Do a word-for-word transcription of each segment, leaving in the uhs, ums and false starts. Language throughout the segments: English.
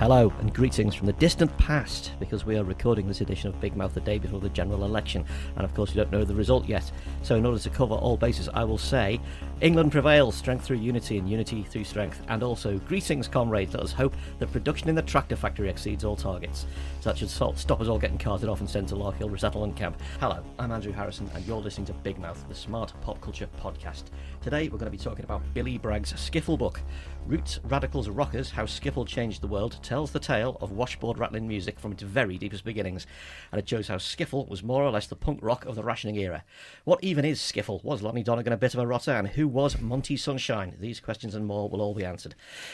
Hello and greetings from the distant past, because we are recording this edition of Big Mouth the day before the general election, and of course you don't know the result yet. So in order to cover all bases, I will say England prevails, strength through unity and unity through strength, and also greetings comrades, let us hope that production in the tractor factory exceeds all targets. So that should stop us all getting carted off and sent to Larkhill Resettlement Camp. Hello, I'm Andrew Harrison and you're listening to Big Mouth, the smart pop culture podcast. Today we're going to be talking about Billy Bragg's Skiffle book, Roots, Radicals, Rockers, How Skiffle Changed the World, tells the tale of washboard rattling music from its very deepest beginnings, and it shows how skiffle was more or less the punk rock of the rationing era. What even is skiffle? Was Lonnie Donegan a bit of a rotter? And who was Monty Sunshine? These questions and more will all be answered.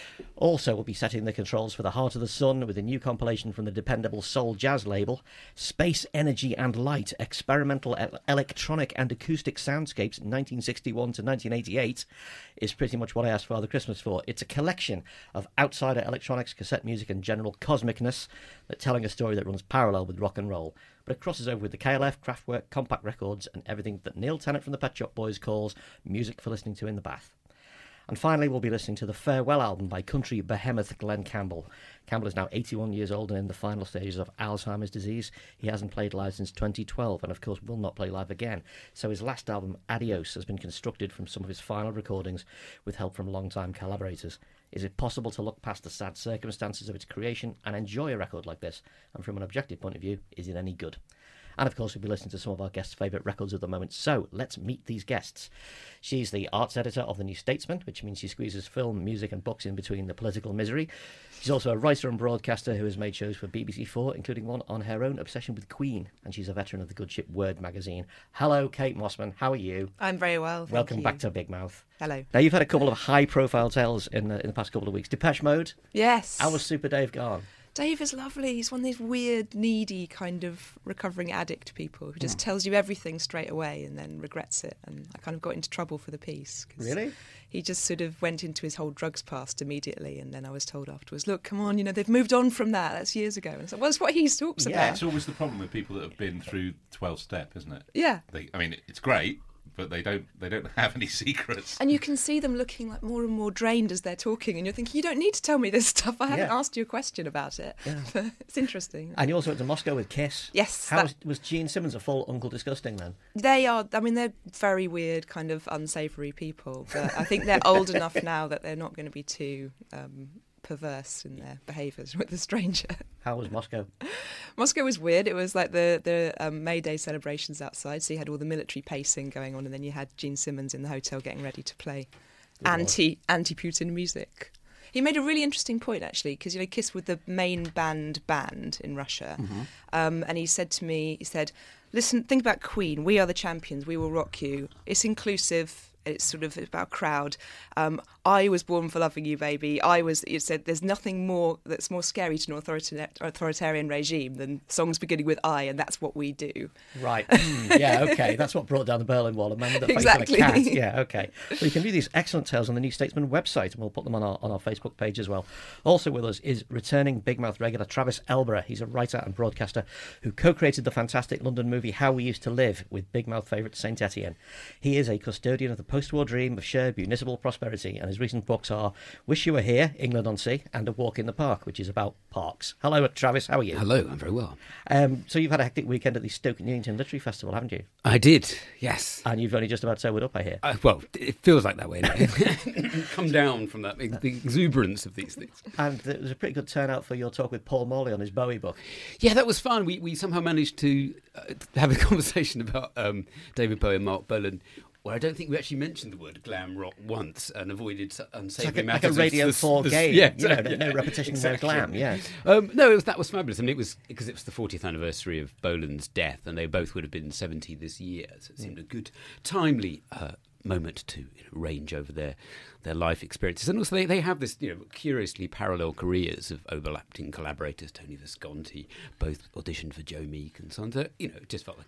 Also, we'll be setting the controls for The Heart of the Sun with a new compilation from the dependable Soul Jazz label, Space, Energy and Light, Experimental e- Electronic and Acoustic Soundscapes nineteen sixty-one to nineteen eighty-eight, is pretty much what I asked Father Christmas for. It's a collection of outsider electronics, cassette music and general cosmicness that telling a story that runs parallel with rock and roll, but it crosses over with the K L F, Kraftwerk, Compact Records and everything that Neil Tennant from the Pet Shop Boys calls music for listening to in the bath. And finally, we'll be listening to the Farewell album by country behemoth Glenn Campbell. Campbell is now eighty-one years old and in the final stages of Alzheimer's disease. He hasn't played live since twenty twelve and, of course, will not play live again. So his last album, Adios, has been constructed from some of his final recordings with help from longtime collaborators. Is it possible to look past the sad circumstances of its creation and enjoy a record like this? And from an objective point of view, is it any good? And of course, we'll be listening to some of our guests' favourite records at the moment. So let's meet these guests. She's the arts editor of The New Statesman, which means she squeezes film, music and books in between the political misery. She's also a writer and broadcaster who has made shows for B B C Four, including one on her own obsession with Queen. And she's a veteran of the good ship Word magazine. Hello, Kate Mossman. How are you? I'm very well, thank Welcome you. back to Big Mouth. Hello. Now, you've had a couple of high-profile tales in the, in the past couple of weeks. Depeche Mode. Yes. How was Super Dave gone? Dave is lovely. He's one of these weird, needy kind of recovering addict people who just mm. tells you everything straight away and then regrets it. And I kind of got into trouble for the piece. Really? He just sort of went into his whole drugs past immediately, and then I was told afterwards, look, come on, you know, they've moved on from that. That's years ago. And so, well, that's what he talks Yeah. about. It's always the problem with people that have been through twelve-step, isn't it? Yeah. They, I mean, it's great, but they don't they don't have any secrets. And you can see them looking like more and more drained as they're talking, and you're thinking, you don't need to tell me this stuff. I haven't Yeah. asked you a question about it. Yeah. But it's interesting. And you also went to Moscow with Kiss. Yes. How that- was, was Gene Simmons a full Uncle Disgusting then? They are, I mean, they're very weird, kind of unsavoury people, but I think they're old enough now that they're not going to be too um, perverse in their behaviours with a stranger. How was Moscow? Moscow was weird. It was like the, the um, May Day celebrations outside, so you had all the military pacing going on, and then you had Gene Simmons in the hotel getting ready to play Good anti, anti-Putin music. He made a really interesting point, actually, because, you know, Kiss were the main band band in Russia. Mm-hmm. Um, and he said to me, he said, listen, think about Queen. We are the champions. We will rock you. It's inclusive. It's sort of about crowd. Um, I was born for loving you, baby. I was, you said, there's nothing more that's more scary to an authorita- authoritarian regime than songs beginning with I, and that's what we do. Right. Mm, yeah, okay. That's what brought down the Berlin Wall. A man with a face Exactly. of a cat. Yeah, okay. Well, you can view these excellent tales on the New Statesman website, and we'll put them on our on our Facebook page as well. Also with us is returning Big Mouth regular Travis Elborough. He's a writer and broadcaster who co-created the fantastic London movie How We Used to Live with Big Mouth favourite Saint Etienne. He is a custodian of the post-war dream of shared municipal prosperity, and his recent books are Wish You Were Here, England on Sea, and A Walk in the Park, which is about parks. Hello, Travis. How are you? Hello, I'm very well. Um, so you've had a hectic weekend at the Stoke Newington Literary Festival, haven't you? I did, yes. And you've only just about sobered up, I hear. Uh, well, it feels like that way now. Come down from that, the exuberance of these things. And there was a pretty good turnout for your talk with Paul Morley on his Bowie book. Yeah, that was fun. We we somehow managed to uh, have a conversation about um, David Bowie and Mark Bolan. Well, I don't think we actually mentioned the word glam rock once and avoided unsavoury like a, matters. like a Radio the, four the, game, yeah, you know, yeah, no repetition, exactly. no glam, yeah. Um, no, it was, that was fabulous. I mean, it was because it was the fortieth anniversary of Bolan's death, and they both would have been seventy this year, so it seemed a good, timely uh, moment to you know, range over their their life experiences. And also they, they have this, you know, curiously parallel careers of overlapping collaborators. Tony Visconti both auditioned for Joe Meek and so on. So, you know, it just felt like a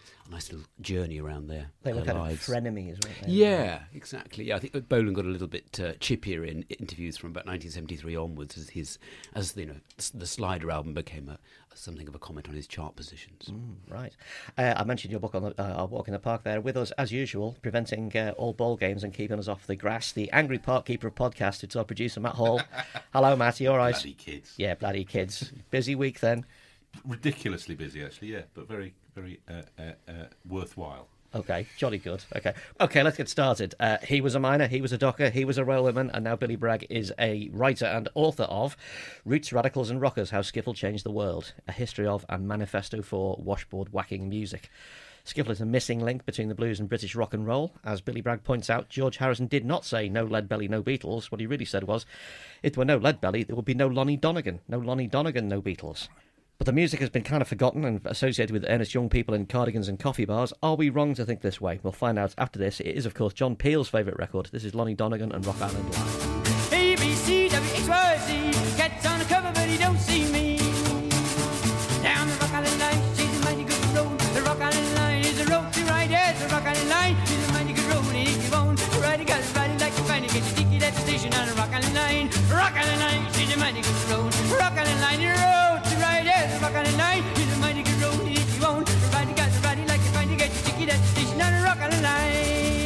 a nice little journey around their, They were their kind lives. of frenemies, weren't they? Yeah, exactly. Yeah, I think Bolan got a little bit uh, chippier in interviews from about nineteen seventy-three onwards, as his, as you know, the Slider album became a, something of a comment on his chart positions. Mm, right. Uh, I mentioned your book on the, uh, our Walk in the Park there. With us, as usual, preventing uh, all ball games and keeping us off the grass, the angry park keeper of podcasts. It's our producer, Matt Hall. Hello, Matt. You all right? Bloody kids. Yeah, bloody kids. Busy week then. Ridiculously busy, actually, yeah, but very, very uh, uh, uh, worthwhile. Okay, jolly good. Okay, okay, let's get started. Uh, he was a miner, he was a docker, he was a railwayman, and now Billy Bragg is a writer and author of Roots, Radicals and Rockers, How Skiffle Changed the World, a history of and manifesto for washboard whacking music. Skiffle is a missing link between the blues and British rock and roll. As Billy Bragg points out, George Harrison did not say no Lead Belly, no Beatles. What he really said was, if there were no Lead Belly, there would be no Lonnie Donegan. No Lonnie Donegan, no Beatles. But the music has been kind of forgotten and associated with earnest young people in cardigans and coffee bars. Are we wrong to think this way? We'll find out after this. It is, of course, John Peel's favourite record. This is Lonnie Donegan and Rock Island Live. A, B, C, W, X, Y, Z. Cat's on the cover, but he don't see me. Down the Rock Island Line, she's a mighty good road. The Rock Island Line is a road to ride. Yes, the Rock Island Line is a mighty good road. And if you won't ride it, gotta ride it like you find it. Get your ticket at the station on the Rock Island Line. Rock Island Line, she's a mighty good road. Rock Island Line, your road to ride. Yes, the Rock Island Line is a mighty good road. And if you won't ride it, gotta ride it like you find it. Get your ticket at the station on the Rock Island Line.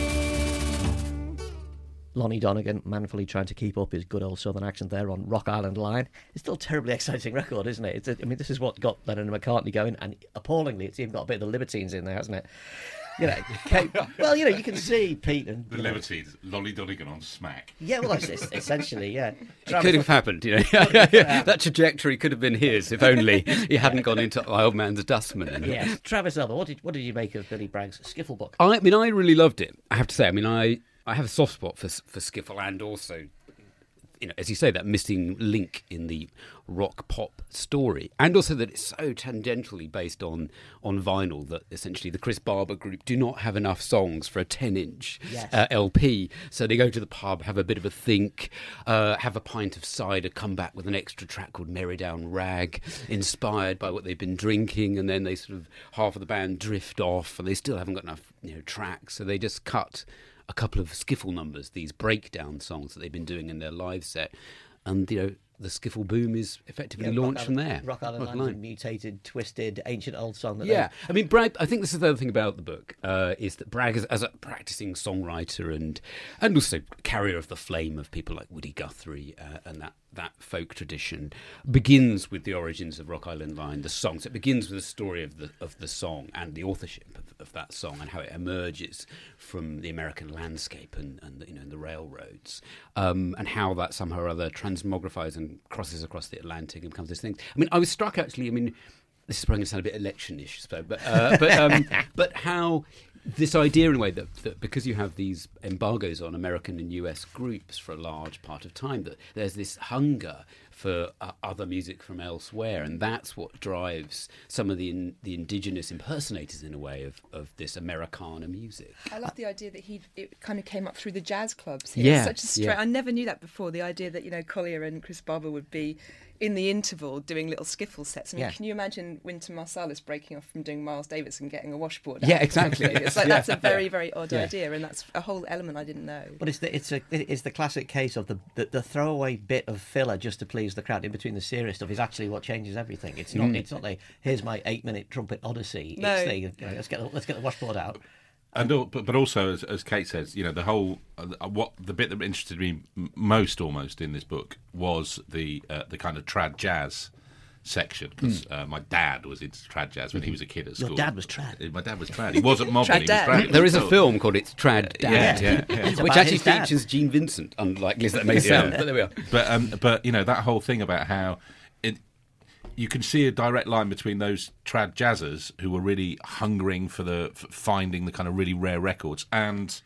Lonnie Donegan manfully trying to keep up his good old southern accent there on Rock Island Line. It's still a terribly exciting record, isn't it? It's a, I mean, this is what got Lennon and McCartney going, and appallingly, it's even got a bit of the Libertines in there, hasn't it? You know, Kate, well, you know, you can see Pete and The you know, Libertines, Lonnie Donegan on smack. yeah, well, that's it's essentially, yeah. It could have happened, you know. That trajectory could have been his if only he hadn't gone into my old man's dustman. Yeah, Travis Elba, what did what did you make of Billy Bragg's Skiffle book? I mean, I really loved it. I have to say. I mean, I, I have a soft spot for for Skiffle, and also, you know, as you say, that missing link in the rock pop story, and also that it's so tangentially based on on vinyl that essentially the Chris Barber group do not have enough songs for a ten inch Yes. uh, L P, so they go to the pub, have a bit of a think, uh, have a pint of cider, come back with an extra track called Merry Down Rag, inspired by what they've been drinking, and then they sort of half of the band drift off, and they still haven't got enough, you know, tracks, so they just cut a couple of skiffle numbers, these breakdown songs that they've been doing in their live set, and you know, the skiffle boom is effectively Yeah, launched Rock from Island- there. Rock Island Rock Line's a Line. mutated, twisted, ancient old song. That Yeah, I mean, Bragg. I think this is the other thing about the book uh, is that Bragg, is, as a practicing songwriter and and also carrier of the flame of people like Woody Guthrie uh, and that that folk tradition, begins with the origins of Rock Island Line, the songs. It begins with the story of the of the song and the authorship of, of that song and how it emerges from the American landscape and, and you know the railroads, um, and how that somehow or other transmogrifies and crosses across the Atlantic and becomes this thing. I mean, I was struck actually. I mean, this is probably going to sound a bit election-ish, so, but uh, but um, but how this idea in a way that, that because you have these embargoes on American and U S groups for a large part of time, that there's this hunger for uh, other music from elsewhere, and that's what drives some of the in, the indigenous impersonators in a way of, of this Americana music. I love the idea that he it kind of came up through the jazz clubs. Yeah, Such a stra- yeah. I never knew that before. The idea that you know Collier and Chris Barber would be in the interval doing little skiffle sets. I mean, Yeah. can you imagine Wynton Marsalis breaking off from doing Miles Davis and getting a washboard? Yeah, out? exactly. It's like that's a very very odd Yeah. idea, and that's a whole element I didn't know. But it's the it's a it's the classic case of the, the the throwaway bit of filler just to please the crowd in between the serious stuff is actually what changes everything. It's not it's not like here's my eight minute trumpet odyssey. No. It's the, you know, let's get the, let's get the washboard out. And al- but, but also, as, as Kate says, you know, the whole uh, what the bit that interested me m- most, almost in this book, was the uh, the kind of trad jazz section, because uh, my dad was into trad jazz when he was a kid at Your school. dad was trad. Uh, My dad was trad. He wasn't mobbing. Trad he was dad. trad. It There was is a cool. film called It's Trad Dad, Yeah, yeah, yeah. It's which about actually his dad. features Gene Vincent, unlikely as that may sound. But there we are. But um, but you know that whole thing about how it. You can see a direct line between those trad jazzers who were really hungering for the for finding the kind of really rare records and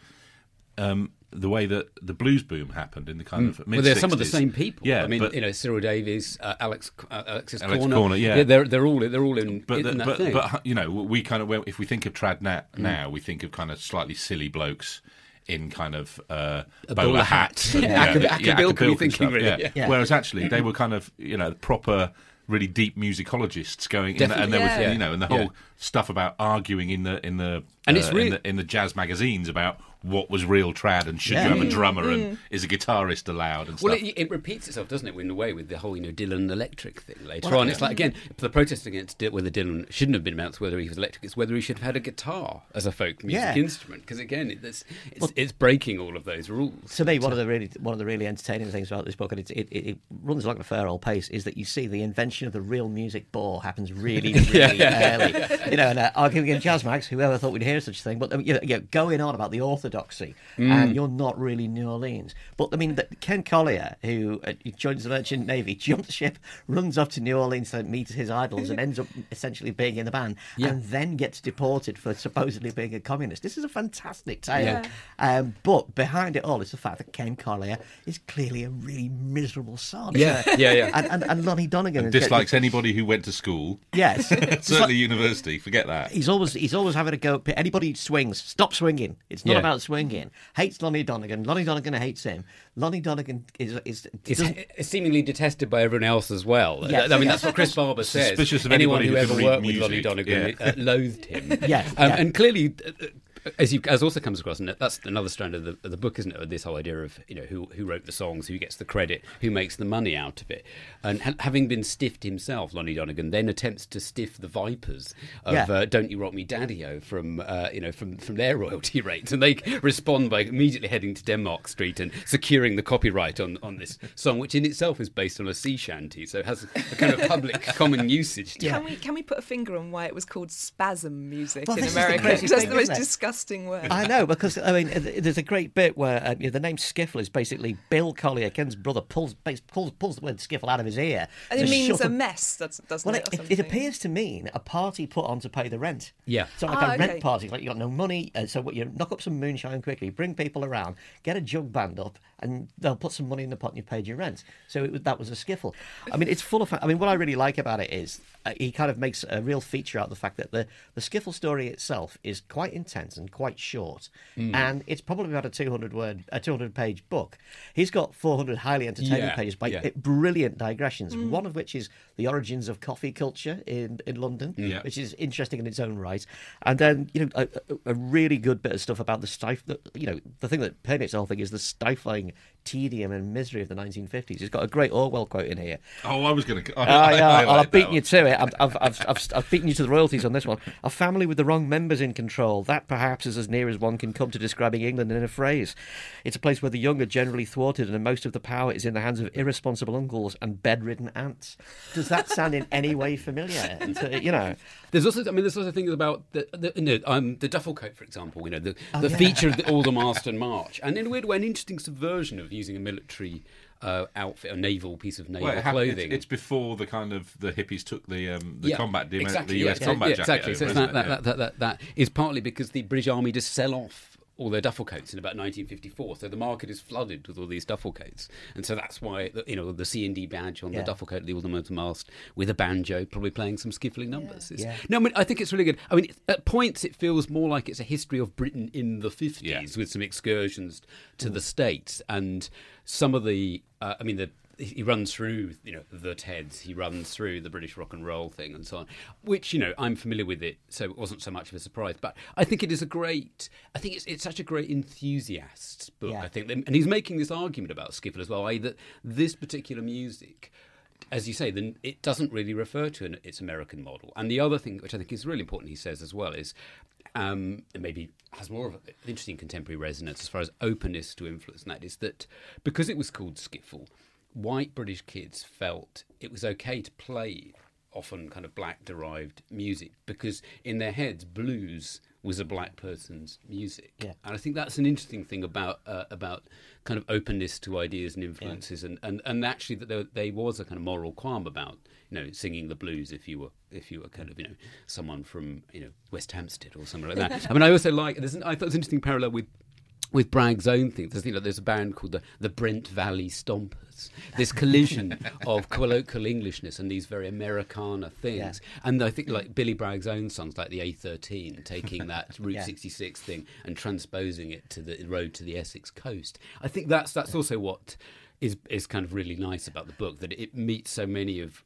um, the way that the blues boom happened in the kind of mid Well, they're some of the sixties. same people. Yeah, I mean, but, you know, Cyril Davies, uh, Alex, uh, Alexis Alex Corner. Corner, yeah. they're they're all they're all in, but in the, that but, thing. but you know we kind of well, if we think of trad na- now, we think of kind of slightly silly blokes in kind of uh, A bowler bowler hats. hat. and, Yeah, yeah, Acker- yeah, Acker Acker Bilk, Bilk you're and thinking, stuff, really, yeah. yeah. Yeah. Whereas actually they were kind of you know proper really deep musicologists going, in the, and there was Definitely. you know, and the Yeah. whole stuff about arguing in the in the And uh, it's really- in, the, in the jazz magazines about what was real trad and should Yeah. you have a drummer and is a guitarist allowed and stuff. Well, it, it repeats itself, doesn't it, in a way, with the whole, you know, Dylan electric thing later Well, on. yeah. It's like, again, the protest against Di- whether Dylan shouldn't have been about whether he was electric, it's whether he should have had a guitar as a folk music Yeah. instrument. Because, again, it, it's, it's, it's breaking all of those rules. To me, one of the really one of the really entertaining things about this book, and it, it, it runs like a fair old pace, is that you see the invention of the real music bore happens really, really early. You know, and uh, arguing in jazz mags, whoever thought we'd hear such a thing, but I mean, you know, you know, going on about the orthodoxy, and you're not really New Orleans. But I mean, the, Ken Collier, who uh, joins the Merchant Navy, jumps ship, runs off to New Orleans to meet his idols, and ends up essentially being in the band, Yeah. and then gets deported for supposedly being a communist. This is a fantastic tale. Yeah. Um, but behind it all is the fact that Ken Collier is clearly a really miserable sod. Yeah, yeah, yeah. And, and, and Lonnie Donegan is Dislikes anybody who went to school, Yes, certainly university. Forget that. He's always he's always having a go at anybody who swings. Stop swinging. It's not Yeah. about swinging. Hates Lonnie Donegan. Lonnie Donegan hates him. Lonnie Donegan is is It's, doesn't- it's seemingly detested by everyone else as well. Yes, I mean, yes. that's what Chris Barber says. Suspicious of Anyone anybody who who ever can read worked with Lonnie music, Donegan yeah. uh, loathed him. Yes, Um, yeah. And clearly, uh, as you as also comes across, and that's another strand of the, of the book, isn't it? This whole idea of, you know, who who wrote the songs, who gets the credit, who makes the money out of it, and ha- having been stiffed himself, Lonnie Donegan then attempts to stiff the Vipers of Yeah. uh, "Don't You Rock Me, Daddy-O" from uh, you know from from their royalty rates, and they respond by immediately heading to Denmark Street and securing the copyright on on this song, which in itself is based on a sea shanty, so it has a kind of public common usage to it. Can we can we put a finger on why it was called spasm music Well, in this is the America? crazy Because that's thing, the most isn't it? disgusting word. I know, because I mean, th- there's a great bit where uh, you know, the name Skiffle is basically Bill Collier, Ken's brother, pulls bas- pulls, pulls the word skiffle out of his ear. and to it means shut a up- mess, does- doesn't Well, it? it, or it, it something? appears to mean a party put on to pay the rent. Yeah. So like Ah, a rent okay. party, like you got no money, uh, so what you knock up some moonshine quickly, bring people around, get a jug band up, and they'll put some money in the pot and you paid your rent. So it, was- that was a skiffle. I mean, it's full of. I mean, what I really like about it is uh, he kind of makes a real feature out of the fact that the the skiffle story itself is quite intense and quite short, Mm. and it's probably about a two hundred word, a two hundred page book. He's got four hundred highly entertaining Yeah, pages by yeah. uh, brilliant digressions. One of which is the origins of coffee culture in in London, Yeah. which is interesting in its own right. And then, you know, a, a- a really good bit of stuff about the stif- the, you know, the thing that permeates the whole thing is the stifling tedium and misery of the nineteen fifties. He's got a great Orwell quote in here. Oh, I was going to. Oh, yeah, well, I've beaten you to it. I've, I've, I've, I've, I've beaten you to the royalties on this one. A family with the wrong members in control. That perhaps is as near as one can come to describing England in a phrase. It's a place where the young are generally thwarted and most of the power is in the hands of irresponsible uncles and bedridden aunts. Does that sound in any way familiar? To, you know, There's also, I mean, there's also things about the, the, you know, um, the duffel coat, for example. You know, the, the yeah. feature of the Aldermaston March, and in a weird way, an interesting subversion of using a military uh, outfit, a naval piece of naval Well, it happened- clothing. it's, it's before the kind of the hippies took the um, the Yeah, combat the, Amer- exactly, the U S yeah, combat yeah, jacket. exactly. over, So it's isn't that, it? that, that, that, that is partly because the British Army just sell off all their duffel coats in about nineteen fifty-four. So the market is flooded with all these duffel coats, and so that's why the, you know the C and D badge on Yeah. the duffel coat, the Aldermaston mast, with a banjo, probably playing some skiffling numbers. It's- Yeah. No, I mean I think it's really good. I mean at points it feels more like it's a history of Britain in the fifties Yeah. with some excursions to the States and some of the. Uh, I mean the. He runs through, you know, the Teds. He runs through the British rock and roll thing and so on, which, you know, I'm familiar with it, so it wasn't so much of a surprise. But I think it is a great. I think it's it's such a great enthusiast's book. Yeah. I think, and he's making this argument about skiffle as well, i.e. that this particular music, as you say, then it doesn't really refer to an, its American model. And the other thing, which I think is really important, he says as well, is um, and maybe has more of an interesting contemporary resonance as far as openness to influence, and that is that because it was called skiffle, white British kids felt it was okay to play often kind of black derived music because in their heads blues was a black person's music. Yeah. And I think that's an interesting thing about uh, about kind of openness to ideas and influences, and, and, and actually that there, there was a kind of moral qualm about, you know, singing the blues if you were if you were kind of, you know, someone from, you know, West Hampstead or somewhere like that. I mean, I also like there's an, I thought it was an interesting parallel with with Bragg's own thing. There's, you know, there's a band called the, the Brent Valley Stompers. This collision of colloquial Englishness and these very Americana things. Yeah. And I think like Billy Bragg's own songs, like the A thirteen, taking that Route Yeah. sixty-six thing and transposing it to the road to the Essex coast. I think that's that's also what is is kind of really nice about the book, that it meets so many of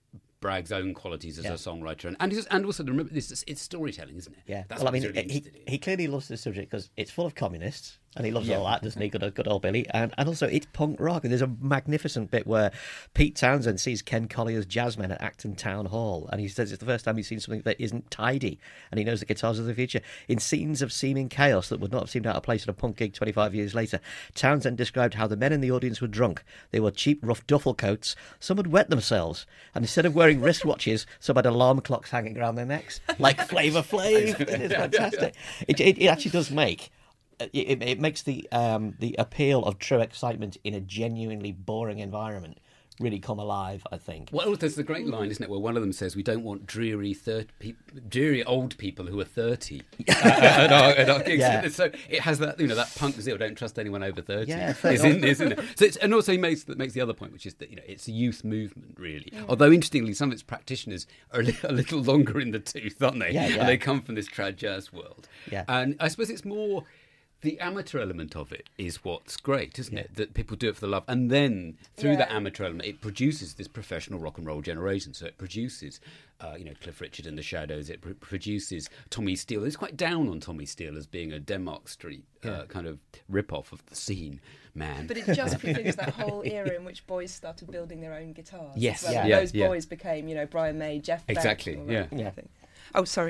Bragg's own qualities as Yeah. a songwriter, and and, his, and also remember this, it's storytelling, isn't it? Yeah, That's well, I what mean, he's really he, interested in. he clearly loves this subject because it's full of communists, and he loves Yeah. all that, doesn't he? Good, good old Billy, and and also it's punk rock. And there's a magnificent bit where Pete Townsend sees Ken Collier's Jazzmen at Acton Town Hall, and he says it's the first time he's seen something that isn't tidy, and he knows the guitars of the future. In scenes of seeming chaos that would not have seemed out of place at a punk gig twenty-five years later, Townsend described how the men in the audience were drunk. They wore cheap, rough duffel coats. Some had wet themselves, and instead of wearing wristwatches, some had alarm clocks hanging around their necks, like Flavor Flav. It is fantastic. It, it, it actually does make it, it makes the um, the appeal of true excitement in a genuinely boring environment really come alive, I think. Well, there's the great line, isn't it, where one of them says, "We don't want dreary, thirty pe- dreary old people who are thirty uh, at, our, at our gigs." Yeah. So it has that, you know, that punk zeal. Don't trust anyone over thirty. Yeah, is in, isn't it? So it's, and also he makes makes the other point, which is that, you know, it's a youth movement, really. Although interestingly, some of its practitioners are a, li- a little longer in the tooth, aren't they? Yeah, yeah. And they come from this trad jazz world. Yeah. And I suppose it's more. The amateur element of it is what's great, isn't it? That people do it for the love. And then, through Yeah. that amateur element, it produces this professional rock and roll generation. So it produces, uh, you know, Cliff Richard and the Shadows. It pr- produces Tommy Steele. It's quite down on Tommy Steele as being a Denmark Street uh, kind of rip-off of the scene man. But it just prefigures that whole era in which boys started building their own guitars. Yes, as well. yeah. And Yeah, those yeah. boys became, you know, Brian May, Jeff Beck. Exactly, all that yeah. kind of Yeah. thing. Oh, sorry.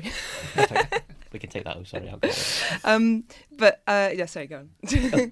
We can take that. Oh, sorry. I'll go. um, but, uh, yeah, sorry, go on.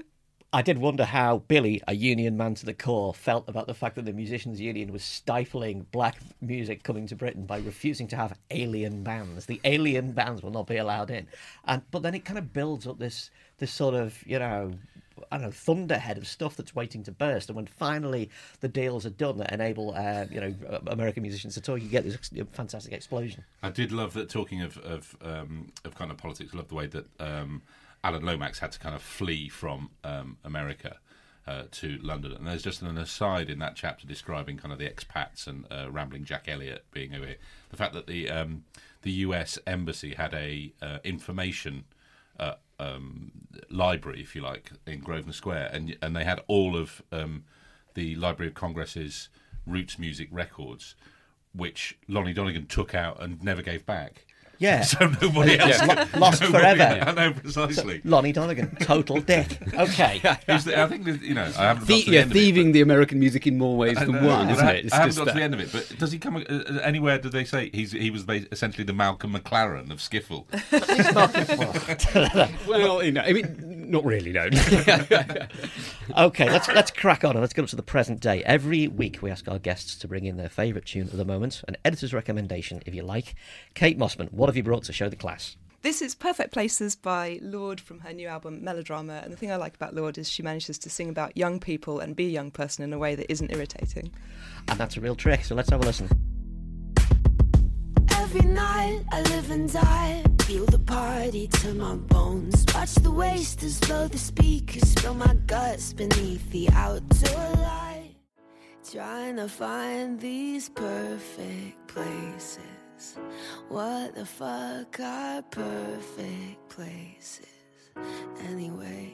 I did wonder how Billy, a union man to the core, felt about the fact that the Musicians' Union was stifling black music coming to Britain by refusing to have alien bands. The alien bands will not be allowed in. And but then it kind of builds up this this sort of, you know, I don't know, thunderhead of stuff that's waiting to burst. And when finally the deals are done that enable, uh, you know, American musicians to tour, you get this fantastic explosion. I did love that. Talking of of, um, of kind of politics, I love the way that um, Alan Lomax had to kind of flee from um, America uh, to London. And there's just an aside in that chapter describing kind of the expats and uh, Rambling Jack Elliott being over here. The fact that the um, the U S Embassy had a uh, information uh, um, library, if you like, in Grosvenor Square, and and they had all of um, the Library of Congress's roots music records, which Lonnie Donegan took out and never gave back. Yeah. So nobody else Yeah. Lost forever. I know precisely. Lonnie Donegan, total dick. Okay. Who's the- I think that, you know I haven't got The, to the yeah, end of it, thieving but- the American music in more ways I than know, one, I isn't ha- it? It's I haven't just got that. to the end of it, but does he come uh, uh, anywhere? Did they say he's he was ba- essentially the Malcolm McLaren of skiffle? Well, you know, I mean, not really, no. Okay, let's let's crack on and let's get up to the present day. Every week we ask our guests to bring in their favourite tune of the moment, an editor's recommendation, if you like. Kate Mossman, what have you brought to show the class? This is Perfect Places by Lorde from her new album Melodrama, and the thing I like about Lorde is she manages to sing about young people and be a young person in a way that isn't irritating. And that's a real trick, so let's have a listen. Every night I live and die, feel the party to my bones. Watch the wasters blow the speakers, spill my guts beneath the outdoor light. Trying to find these perfect places. What the fuck are perfect places anyway?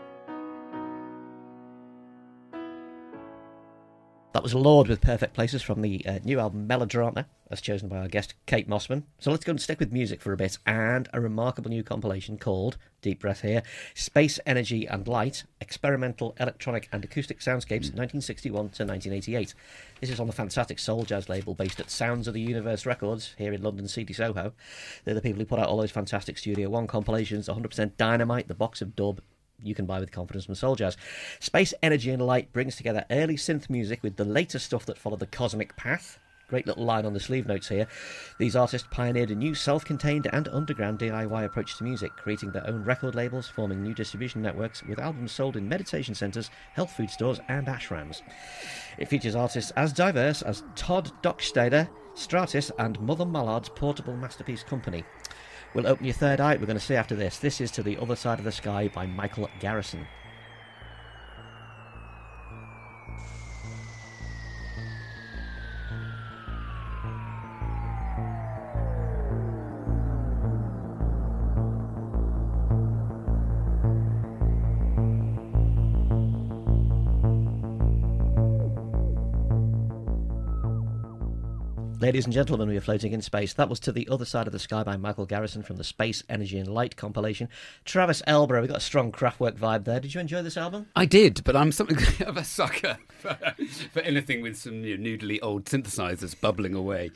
That was Lorde with Perfect Places from the uh, new album Melodrama, as chosen by our guest Kate Mossman. So let's go and stick with music for a bit, and a remarkable new compilation called, deep breath here, Space, Energy and Light, Experimental Electronic and Acoustic Soundscapes nineteen sixty-one to nineteen eighty-eight. This is on the fantastic soul jazz label based at Sounds of the Universe Records here in London City Soho. They're the people who put out all those fantastic Studio One compilations, one hundred percent Dynamite, the box of dub, you can buy with confidence from Soul Jazz. Space, Energy and Light brings together early synth music with the later stuff that followed the cosmic path. Great little line on the sleeve notes here. These artists pioneered a new self-contained and underground D I Y approach to music, creating their own record labels, forming new distribution networks, with albums sold in meditation centres, health food stores and ashrams. It features artists as diverse as Todd Dockstader, Stratus and Mother Mallard's Portable Masterpiece Company. We'll open your third eye, we're going to see after this. This is To the Other Side of the Sky by Michael Garrison. Ladies and gentlemen, we are floating in space. That was To the Other Side of the Sky by Michael Garrison from the Space, Energy and Light compilation. Travis Elborough, we got a strong Kraftwerk vibe there. Did you enjoy this album? I did, but I'm something of a sucker for, for anything with some you know, noodly old synthesizers bubbling away.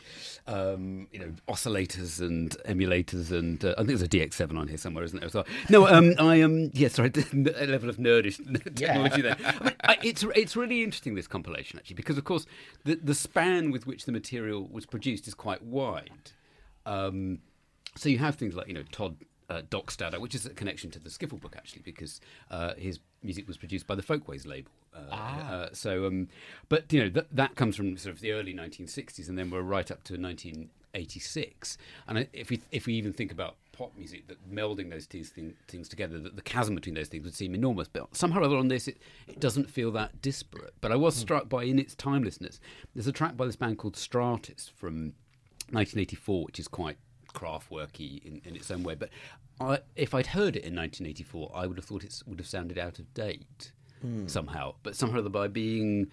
Um, you know, oscillators and emulators, and uh, I think there's a D X seven on here somewhere, isn't there? So, no, um, I am. Um, yeah, sorry, a level of nerdish technology Yeah. there. I mean, I, it's it's really interesting, this compilation, actually, because of course the the span with which the material was produced is quite wide. Um, so you have things like you know Todd uh, Dockstader, which is a connection to the Skiffle book actually, because uh, his music was produced by the Folkways label. Uh, Ah. uh, so, um, but you know th- that comes from sort of the early nineteen sixties, and then we're right up to nineteen eighty-six. And I- if we if we even think about pop music, that melding those two thing, things together, that the chasm between those things would seem enormous. But somehow or other on this, it, it doesn't feel that disparate. But I was struck by, in its timelessness, there's a track by this band called Stratus from nineteen eighty-four, which is quite Kraftwerky in, in its own way. But I, if I'd heard it in nineteen eighty-four, I would have thought it would have sounded out of date somehow. But somehow or other, by being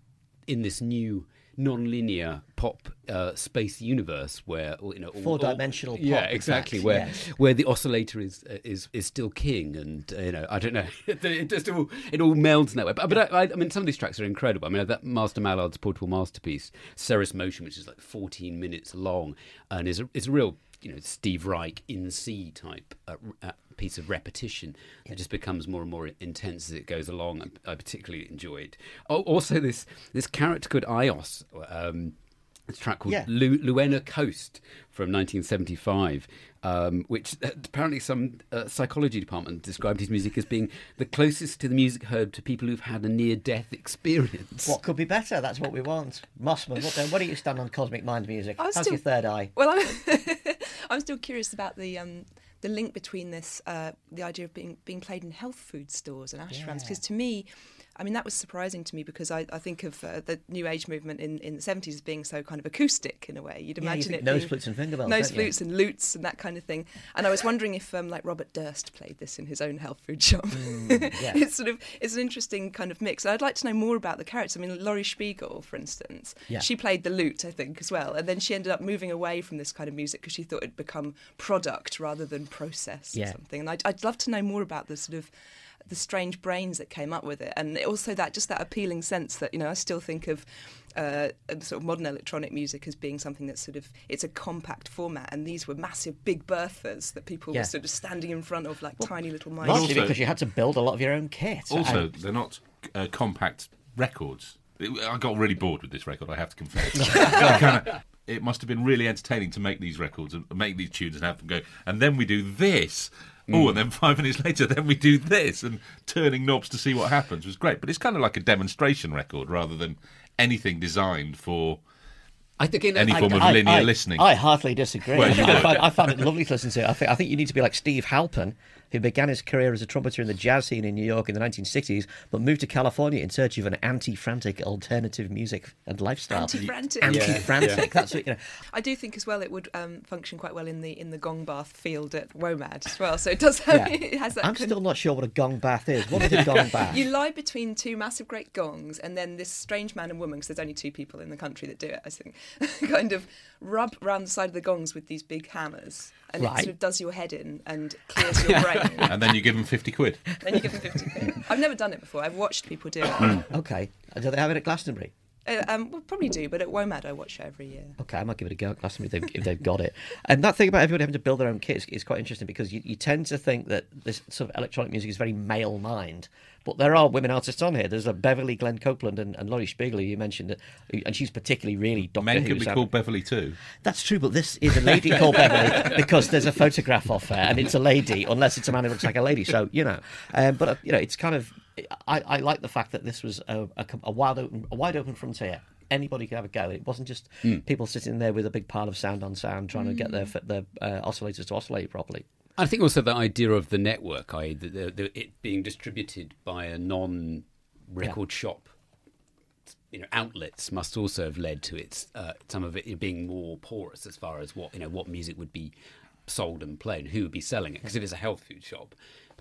in this new non-linear pop uh, space universe where you know all, Four-dimensional all, pop, yeah in exactly fact, where yes. where the oscillator is uh, is is still king, and uh, you know I don't know it just all it all melds in that way. But, but I, I mean some of these tracks are incredible. I mean that Master Mallard's portable masterpiece Ceres Motion, which is like fourteen minutes long and is a, is a real you know Steve Reich in C type uh, uh, piece of repetition that just becomes more and more intense as it goes along. I, I particularly enjoyed. Oh, also this this character called Ios. Um, It's a track called Yeah. Lu- Luena Coast from nineteen seventy-five, um, which uh, apparently some uh, psychology department described his music as being the closest to the music heard to people who've had a near-death experience. What could be better? That's what we want. Mossman, what, what do you stand on Cosmic Mind music? I was How's still- your third eye? Well, I'm, I'm still curious about the um, the link between this, uh, the idea of being being played in health food stores and ashrams. Yeah. Because to me, I mean, that was surprising to me because I, I think of uh, the New Age movement in, in the seventies as being so kind of acoustic in a way. You'd Yeah, you imagine think it nose being flutes and finger bells, nose don't you? flutes and lutes and that kind of thing. And I was wondering if um, like Robert Durst played this in his own health food shop. yeah. It's sort of it's an interesting kind of mix. And I'd like to know more about the characters. I mean, Laurie Spiegel, for instance, Yeah. she played the lute, I think, as well. And then she ended up moving away from this kind of music because she thought it'd become product rather than process Yeah. or something. And I'd, I'd love to know more about the sort of the strange brains that came up with it, and also that just that appealing sense that you know I still think of uh, sort of modern electronic music as being something that's sort of it's a compact format, and these were massive big Berthas that people Yeah. were sort of standing in front of like tiny little mice. Largely also- because you had to build a lot of your own kit. Also, And- they're not uh, compact records. It- I got really bored with this record, I have to confess. I kinda, it must have been really entertaining to make these records and make these tunes and have them go, and then we do this. Oh, and then five minutes later, then we do this, and turning knobs to see what happens was great. But it's kind of like a demonstration record rather than anything designed for I think in any I- form of I, linear I, listening. I heartily disagree. Well, you I, would. find, I found it lovely to listen to. I think, I think you need to be like Steve Halpern, who began his career as a trumpeter in the jazz scene in New York in the nineteen sixties, but moved to California in search of an anti-frantic alternative music and lifestyle. Anti-frantic. Anti-frantic. Yeah. That's what, you know. I do think as well it would um, function quite well in the in the gong bath field at WOMAD as well. So it does have Yeah. it has that. I'm kind still not sure what a gong bath is. What is a gong bath? You lie between two massive great gongs, and then this strange man and woman, because there's only two people in the country that do it, I think, kind of rub around the side of the gongs with these big hammers, and Right. it sort of does your head in and clears your brain. And then you give them fifty quid. Then you give them fifty quid. I've never done it before. I've watched people do it. Okay. Do they have it at Glastonbury? uh, um, well, probably do, but at WOMAD I watch it every year. Okay, I might give it a go at Glastonbury if they've, if they've got it. And that thing about everybody having to build their own kit is, is quite interesting because you, you tend to think that this sort of electronic music is very male mind. But there are women artists on here. There's a Beverly Glenn Copeland and, and Laurie Spiegel, who you mentioned, that, and she's particularly really Doctor Men Who can be sound- called Beverly too. That's true, but this is a lady called Beverly because there's a photograph of her, and it's a lady, unless it's a man who looks like a lady. So you know, um, but uh, you know, it's kind of. I, I like the fact that this was a, a, a wide open, a wide open frontier. Anybody could have a go. It wasn't just people sitting there with a big pile of sound on sound trying to get their their uh, oscillators to oscillate properly. I think also the idea of the network, that is, the, the, the, it being distributed by a non-record shop, you know, outlets, must also have led to its uh, some of it being more porous as far as what you know what music would be sold and played, who would be selling it. Because if it's a health food shop,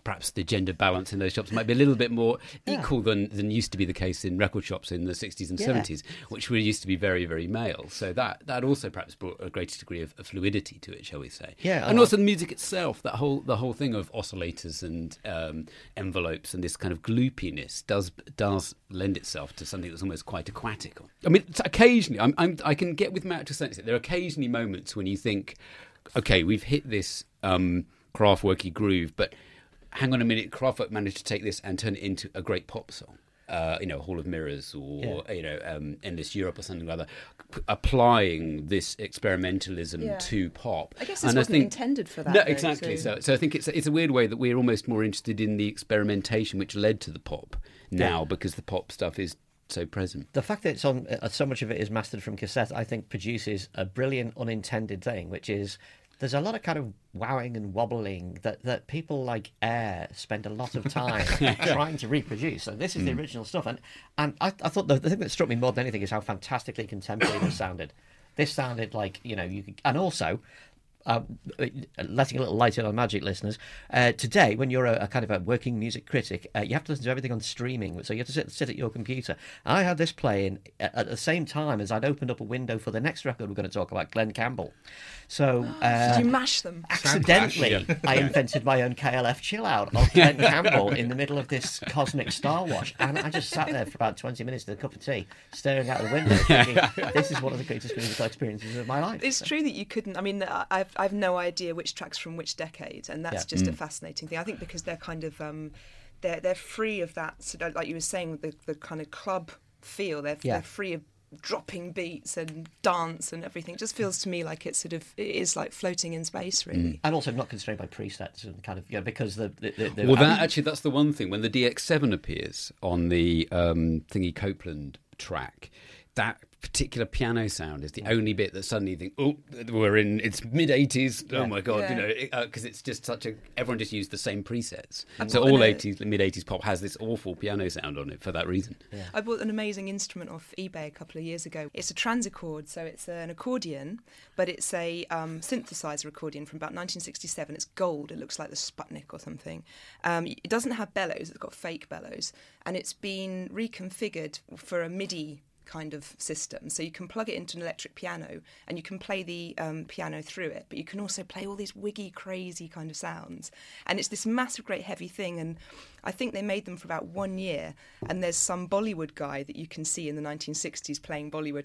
perhaps the gender balance in those shops might be a little bit more Yeah. equal than, than used to be the case in record shops in the sixties and Yeah. seventies, which were used to be very, very male. So that, that also perhaps brought a greater degree of, of fluidity to it, shall we say. Yeah, and uh, also the music itself, that whole the whole thing of oscillators and um, envelopes and this kind of gloopiness does does lend itself to something that's almost quite aquatic. I mean, it's occasionally, I'm, I'm, I can get with Matt to a certain extent. There are occasionally moments when you think, okay, we've hit this um, Kraftwerky groove, but hang on a minute, Kraftwerk managed to take this and turn it into a great pop song. Uh, you know, Hall of Mirrors or, Yeah. you know, um, Endless Europe or something like that, p- applying this experimentalism Yeah. to pop. I guess this And wasn't intended for that, No, though, exactly. so- So, so I think it's, it's a weird way that we're almost more interested in the experimentation which led to the pop now, Yeah. because the pop stuff is so present. The fact that it's on, uh, so much of it is mastered from cassette, I think produces a brilliant unintended thing, which is there's a lot of kind of wowing and wobbling that, that people like Air spend a lot of time trying to reproduce. So this is the original stuff. And and I, I thought the, the thing that struck me more than anything is how fantastically contemporary this sounded. This sounded like, you know, you could, and also... Uh, letting a little light in on Magic listeners, uh, today when you're a, a kind of a working music critic, uh, you have to listen to everything on streaming, so you have to sit, sit at your computer. I had this playing at, at the same time as I'd opened up a window for the next record we're going to talk about, Glenn Campbell. So uh, Did you mash them? accidentally I invented my own K L F chill out of Glenn Campbell in the middle of this cosmic star wash, and I just sat there for about twenty minutes with a cup of tea staring out the window thinking, this is one of the greatest musical experiences of my life. It's true that you couldn't. I mean, I've I've no idea which tracks from which decade, and that's Yeah. just a fascinating thing. I think because they're kind of um, they're they're free of that, sort of, like you were saying, the the kind of club feel. They're Yeah. they're free of dropping beats and dance and everything. It just feels to me like it's sort of it is like floating in space, really. And also not constrained by presets and kind of, you know, because the... the, the, the Well, I that mean, actually, that's the one thing. When the D X seven appears on the um, Thingy Copeland track, that particular piano sound is the only bit that suddenly you think, oh, we're in, it's mid eighties. Oh my God, Yeah. you know, because it's just such a, everyone just used the same presets. I So bought all an- eighties, mid eighties pop has this awful piano sound on it for that reason. I bought an amazing instrument off eBay a couple of years ago. It's a transichord, so it's an accordion, but it's a um, synthesizer accordion from about nineteen sixty-seven. It's gold. It looks like the Sputnik or something. Um, it doesn't have bellows. It's got fake bellows, and it's been reconfigured for a MIDI kind of system, so you can plug it into an electric piano and you can play the um, piano through it, but you can also play all these wiggy crazy kind of sounds, and it's this massive great heavy thing. And I think they made them for about one year, and there's some Bollywood guy that you can see in the nineteen sixties playing Bollywood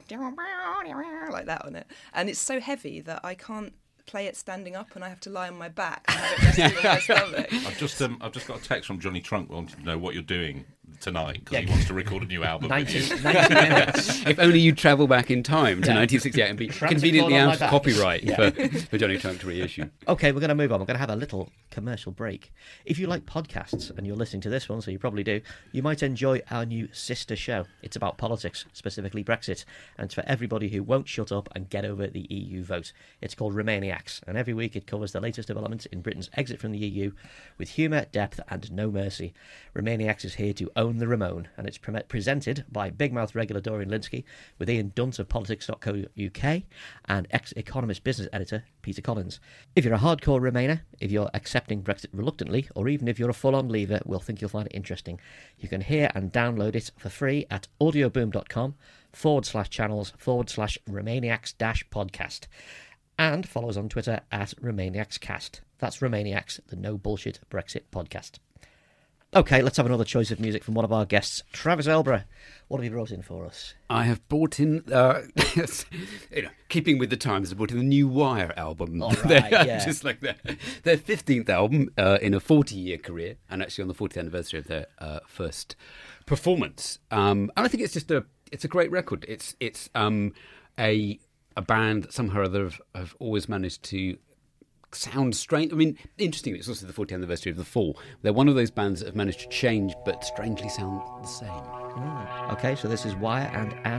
like that on it, and it's so heavy that I can't play it standing up and I have to lie on my back and have it resting on my stomach. I've just um, I've just got a text from Johnny Trunk wanting to know what you're doing tonight because Yeah. he wants to record a new album. with you. ninety, ninety minutes. If only you travel back in time to Yeah. nineteen sixty-eight and be Transit conveniently cord on out my of back. copyright Yeah. for, for Johnny Trunk to reissue. Okay, we're going to move on. We're going to have a little commercial break. If you like podcasts, and you're listening to this one, so you probably do, you might enjoy our new sister show. It's about politics, specifically Brexit, and it's for everybody who won't shut up and get over the E U vote. It's called Romaniacs, and every week it covers the latest developments in Britain's exit from the E U with humour, depth, and no mercy. Romaniacs is here to own the Ramon, and it's pre- presented by Big Mouth regular Dorian Linsky, with Ian Dunt of politics dot co dot U K and ex-Economist business editor Peter Collins. If you're a hardcore Remainer, if you're accepting Brexit reluctantly, or even if you're a full-on leaver, we'll think you'll find it interesting. You can hear and download it for free at audioboom.com forward slash channels forward slash Romaniacs dash podcast. And follow us on Twitter at RomaniacsCast. That's Romaniacs, the no bullshit Brexit podcast. Okay, let's have another choice of music from one of our guests, Travis Elborough. What have you brought in for us? I have brought in, uh, you know, keeping with the times, I brought in the New Wire album. All right, They're yeah. Just like their, their fifteenth album uh, in a forty-year career, and actually on the fortieth anniversary of their uh, first performance. Um, and I think it's just a, it's a great record. It's it's um, a a band that somehow or other have, have always managed to sound strange. I mean, interestingly, it's also the fortieth anniversary of The Fall. They're one of those bands that have managed to change but strangely sound the same. Mm. Okay, so this is Wire and An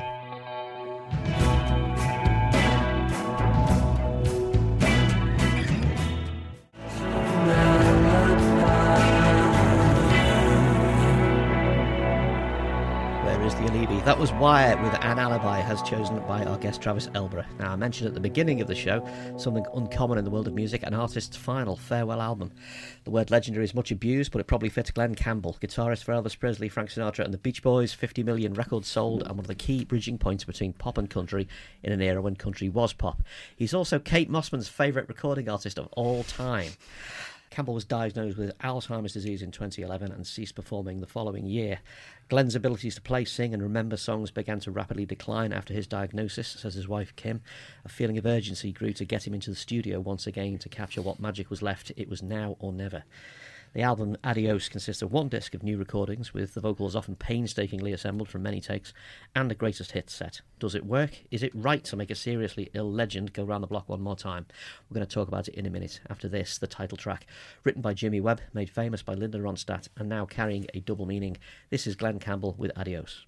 Alibi. Where was the Alibi. That was Wire with An Alibi, as chosen by our guest Travis Elborough. Now, I mentioned at the beginning of the show something uncommon in the world of music, an artist's final farewell album. The word legendary is much abused, but it probably fits Glenn Campbell, guitarist for Elvis Presley, Frank Sinatra and the Beach Boys, fifty million records sold, and one of the key bridging points between pop and country in an era when country was pop. He's also Kate Mossman's favourite recording artist of all time. Campbell was diagnosed with Alzheimer's disease in twenty eleven and ceased performing the following year. Glenn's abilities to play, sing and remember songs began to rapidly decline after his diagnosis, says his wife Kim. A feeling of urgency grew to get him into the studio once again to capture what magic was left. It was now or never. The album Adios consists of one disc of new recordings, with the vocals often painstakingly assembled from many takes, and a greatest hits set. Does it work? Is it right to make a seriously ill legend go round the block one more time? We're going to talk about it in a minute. After this, the title track, written by Jimmy Webb, made famous by Linda Ronstadt, and now carrying a double meaning. This is Glenn Campbell with Adios.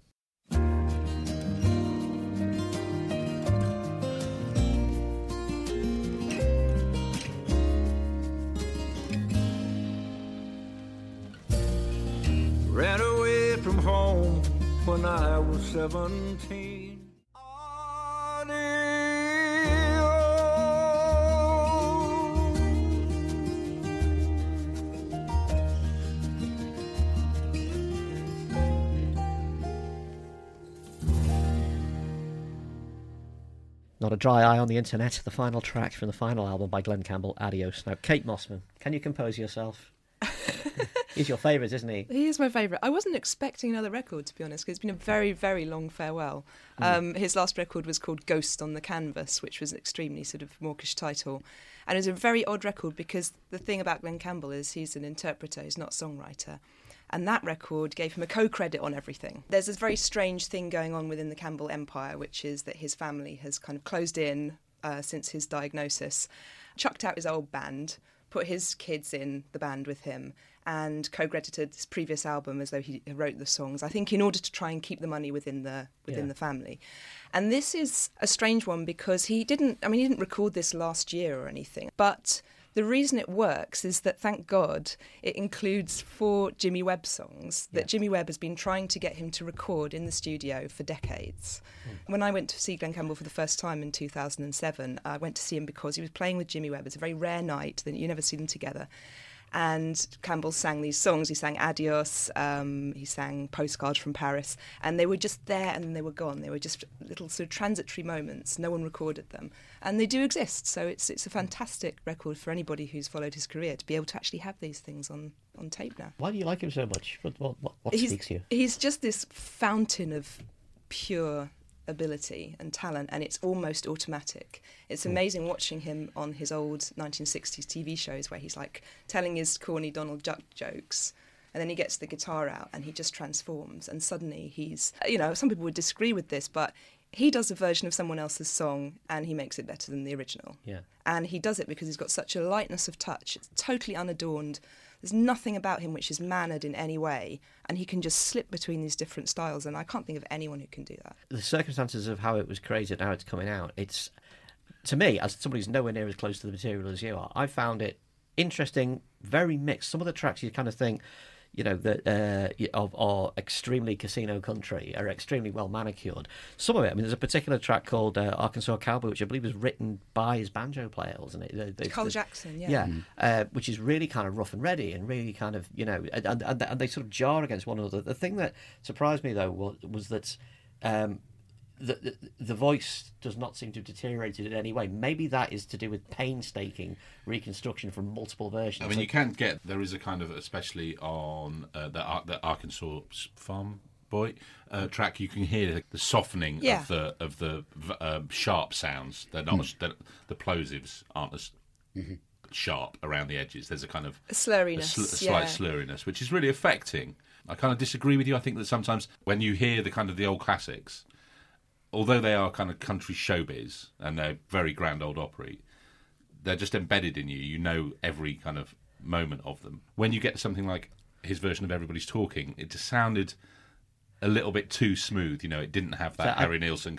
Ran away from home when I was seventeen. Not a dry eye on the internet. The final track from the final album by Glenn Campbell, Adios. Now, Kate Mossman, can you compose yourself? He's your favourite, isn't he? He is my favourite. I wasn't expecting another record, to be honest, because it's been a very, very long farewell. Mm. Um, his last record was called Ghost on the Canvas, which was an extremely sort of mawkish title. And it was a very odd record because the thing about Glenn Campbell is he's an interpreter, he's not a songwriter. And that record gave him a co-credit on everything. There's this very strange thing going on within the Campbell empire, which is that his family has kind of closed in uh, since his diagnosis, chucked out his old band, put his kids in the band with him, and co-credited his previous album as though he wrote the songs, I think in order to try and keep the money within the within yeah. the family. And this is a strange one because he didn't, I mean, he didn't record this last year or anything, but the reason it works is that, thank God, it includes four Jimmy Webb songs that yeah. Jimmy Webb has been trying to get him to record in the studio for decades. Mm. When I went to see Glenn Campbell for the first time in two thousand seven, I went to see him because he was playing with Jimmy Webb. It's a very rare night, that you never see them together. And Campbell sang these songs. He sang Adios, um, he sang Postcard from Paris, and they were just there and then they were gone. They were just little sort of transitory moments. No one recorded them. And they do exist, so it's it's a fantastic record for anybody who's followed his career to be able to actually have these things on, on tape now. Why do you like him so much? What, what, what he's, speaks to you? He's just this fountain of pure ability and talent, and it's almost automatic. It's amazing watching him on his old nineteen sixties T V shows where he's like telling his corny Donald Duck jokes, and then he gets the guitar out and he just transforms, and suddenly he's, you know, some people would disagree with this, but he does a version of someone else's song and he makes it better than the original. Yeah. And he does it because he's got such a lightness of touch. It's totally unadorned. There's nothing about him which is mannered in any way, and he can just slip between these different styles, and I can't think of anyone who can do that. The circumstances of how it was created, how it's coming out, it's, to me, as somebody who's nowhere near as close to the material as you are, I found it interesting, very mixed. Some of the tracks you kind of think, you know, that uh, of are extremely casino country, are extremely well manicured. Some of it, I mean, there's a particular track called uh, Arkansas Cowboy, which I believe was written by his banjo player, wasn't it? The, the, Cole the, Jackson, yeah. Yeah, mm. uh, which is really kind of rough and ready and really kind of, you know, and, and, and they sort of jar against one another. The thing that surprised me, though, was, was that um, the, the the voice does not seem to have deteriorated in any way. Maybe that is to do with painstaking reconstruction from multiple versions. I mean, you can get, there is a kind of, especially on uh, the, the Arkansas Farm Boy uh, track, you can hear the softening yeah. of the of the uh, sharp sounds. They're not mm. the, the plosives aren't as mm-hmm. sharp around the edges. There's a kind of a slurriness, a, sl- a slight yeah. slurriness, which is really affecting. I kind of disagree with you. I think that sometimes when you hear the kind of the old classics, although they are kind of country showbiz and they're very grand old opera, they're just embedded in you. You know every kind of moment of them. When you get something like his version of Everybody's Talking, it just sounded a little bit too smooth. You know, it didn't have that so Harry I, Nilsson kind of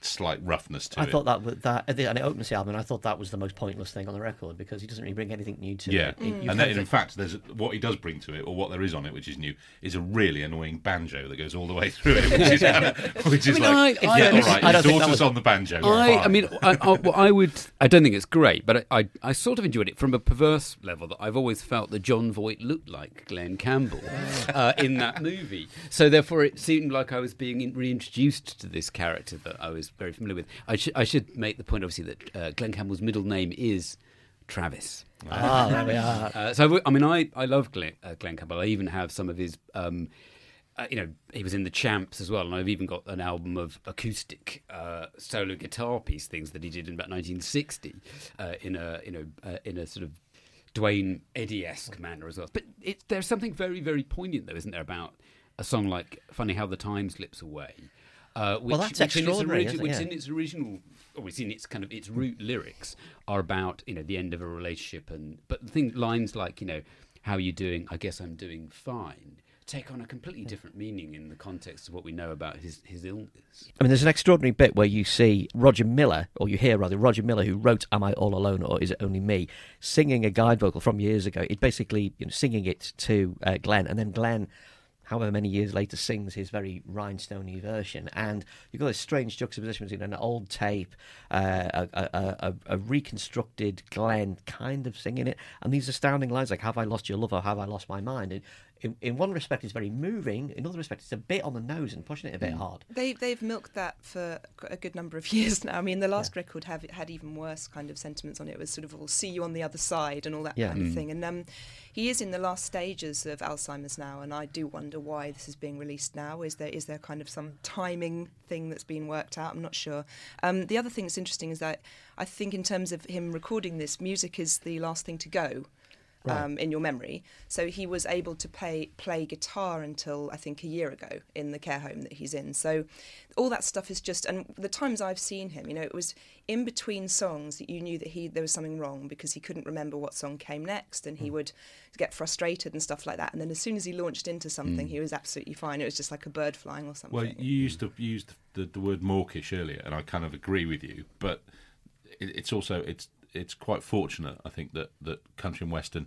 slight roughness to I it. thought that was that, and it opens the album. And I thought that was the most pointless thing on the record because he doesn't really bring anything new to Yeah, it. it you and kind then, of in think- fact, there's what he does bring to it, or what there is on it, which is new, is a really annoying banjo that goes all the way through it, which is, which is I mean, like, I- I- yeah, I all right, I your don't think that daughter's was- on the banjo. I, I fine. mean, I, I, well, I would. I don't think it's great, but I, I, I sort of enjoyed it from a perverse level. That I've always felt that John Voight looked like Glenn Campbell uh, in that movie. So therefore, it seemed like I was being in, reintroduced to this character that I was very familiar with. I should, I should make the point, obviously, that uh, Glenn Campbell's middle name is Travis. ah, there we are. Uh, so, I mean, I, I love Glenn, uh, Glenn Campbell. I even have some of his, um, uh, you know, he was in the Champs as well, and I've even got an album of acoustic uh, solo guitar piece things that he did in about nineteen sixty uh, in a, you know, uh, in a sort of Dwayne Eddy-esque manner as well. But it, there's something very, very poignant, though, isn't there, about a song like "Funny How the Time Slips Away." Uh, which, Well, that's which in its extraordinary, origi- isn't it? which Yeah. in its original, or it's in its kind of its root lyrics are about, you know, the end of a relationship, and but the thing lines like, you know, "How you doing? I guess I'm doing fine," take on a completely different meaning in the context of what we know about his his illness. I mean, there's an extraordinary bit where you see Roger Miller, or you hear rather Roger Miller, who wrote "Am I All Alone or Is It Only Me," singing a guide vocal from years ago. It basically, you know, singing it to uh, Glenn, and then Glenn, however many years later, sings his very rhinestoney version. And you've got this strange juxtaposition between an old tape, uh, a, a, a, a reconstructed Glenn kind of singing it, and these astounding lines like "Have I lost your love or have I lost my mind?" And in, in one respect, it's very moving. In another respect, it's a bit on the nose and pushing it a bit hard. They, they've milked that for a good number of years now. I mean, the last record have, had even worse kind of sentiments on it. It was sort of, "We'll see you on the other side," and all that Yeah. kind of thing. And um, he is in the last stages of Alzheimer's now, and I do wonder why this is being released now. Is there is there kind of some timing thing that's been worked out? I'm not sure. Um, the other thing that's interesting is that I think in terms of him recording this, music is the last thing to go. Um, in your memory. So he was able to play, play guitar until I think a year ago in the care home that he's in. So all that stuff is just, and the times I've seen him, you know, it was in between songs that you knew that he there was something wrong because he couldn't remember what song came next, and he would get frustrated and stuff like that. And then as soon as he launched into something, he was absolutely fine. It was just like a bird flying or something. Well, you used to use the, the word mawkish earlier, and I kind of agree with you. But it, it's also it's it's quite fortunate, I think, that, that country and western